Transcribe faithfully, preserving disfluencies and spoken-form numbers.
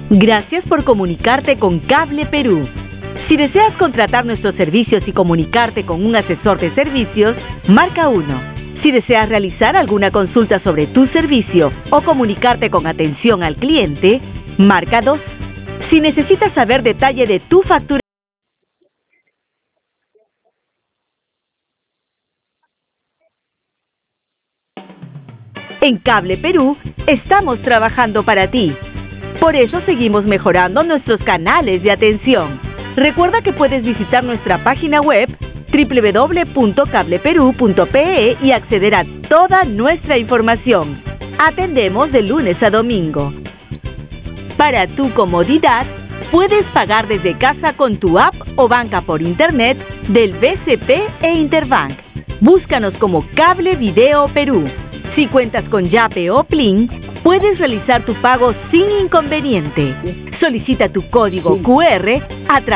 Gracias por comunicarte con Cable Perú. Si deseas contratar nuestros servicios y comunicarte con un asesor de servicios, marca uno. Si deseas realizar alguna consulta sobre tu servicio o comunicarte con atención al cliente, marca dos. Si necesitas saber detalle de tu factura, en Cable Perú estamos trabajando para ti. Por eso seguimos mejorando nuestros canales de atención. Recuerda que puedes visitar nuestra página web doble u doble u doble u punto cable perú punto pe e y acceder a toda nuestra información. Atendemos de lunes a domingo. Para tu comodidad, puedes pagar desde casa con tu app o banca por internet del B C P e Interbank. Búscanos como Cable Video Perú. Si cuentas con Yape o Plin, puedes realizar tu pago sin inconveniente. Solicita tu código Q R a través